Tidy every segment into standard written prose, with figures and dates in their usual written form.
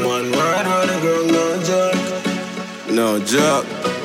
One word on the girl, no joke. No joke.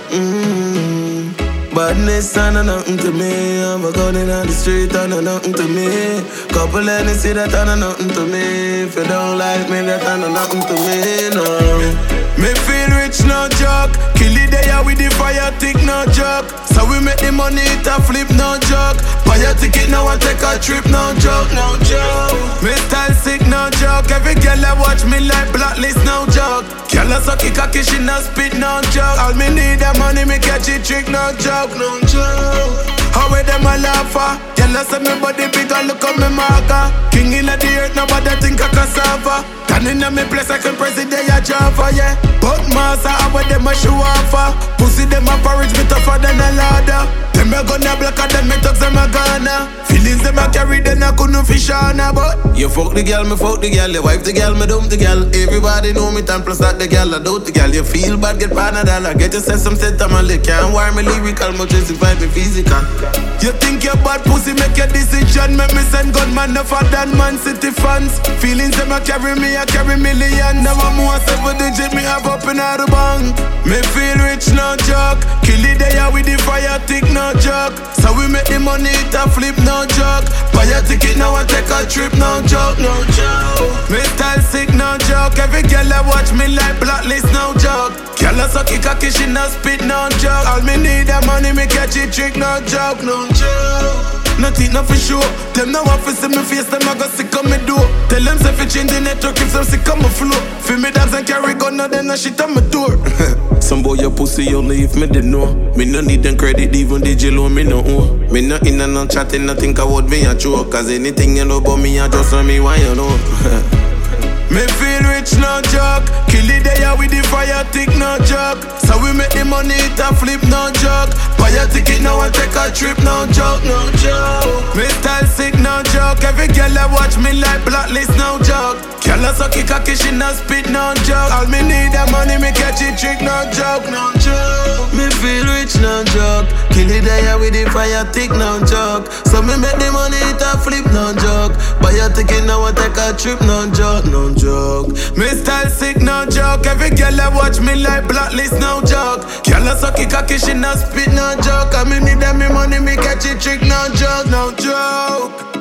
Badness and nothing to me. I'm a gun in the street and nothing to me. Couple any see that and nothing to me. If you don't like me, that and nothing to me, no. Me feel rich, no joke. Kill it there with the fire tick, no joke. So we make the money, it a flip, no joke. Buy a ticket now and take a trip, no joke, no joke. Me style sick, no joke. Every girl I watch me like blacklist, no joke. Girl I suck it cocky, she no spit, no joke. All me need the money, me catch it trick, no joke, no joke. How with them a laugher? Girl I say me body big and look at me marker. King in the earth, nobody think I cassava. Standing in me place like a president, ya Java, yeah. But master, how with them a show offer? Pussy them a porridge, me tougher than a ladder. Them a gonna block and them me thugs them a gonna. Feelings them a carry, then I couldn't fish on her. But you fuck the girl, me fuck the girl. You wife the girl, me dump the girl. Everybody know me, time plus that the girl, I doubt the girl. You feel bad, get $1 get yourself some sentimental. Can't wear me lyrical, much justify me physical. You think you're bad pussy, make your decision. Make me send gunman, no for than Man City fans. Feelings them a carry me, I carry million. Now I'm more 7 digit, me have up in the bank. Me feel rich, no joke. Kill it there with the fire tick, no joke. So we make the money, it a flip, no joke. Buy a ticket now and take a trip, no joke, no joke. Me style sick, no joke. Every girl I watch me like blacklist, no joke. Girl I suck it cocky, she no spit, no joke. All me need the money, me catch it trick, no joke, no joke. Nothing, not for sure. Them now want to see me face, them I go sick on me door. Tell them say fi change the network if some sick on my floor. Feel me dogs and carry gun, now then no shit on my door. Some boy your pussy only if me they know. Me no need them credit, even DJ low me no own. Me no in and no chatting, no think I would be a joke. Cause anything you know about me, I just want me why you know. Me feel rich, no joke. Kill it there with the fire tick, no joke. So we make the money, it a flip, no joke. Buy a ticket now and take a trip, no joke, no joke. Me style sick, no joke. Every girl I watch me like blacklist, no joke. Girl I suck it cocky, she no spit, no joke. All me need the money, me catch it trick, no joke, no joke. Me feel rich, no joke. Kill it there with the fire tick, no joke. So me make the money, it a flip, no joke. Buy a ticket now and take a trip, no joke, no joke. Me style sick, no joke. Every girl I watch me like blacklist, no joke. Girl I suck it cocky, she no spit, no joke. I me need that me money, me catch it trick, no joke, no joke.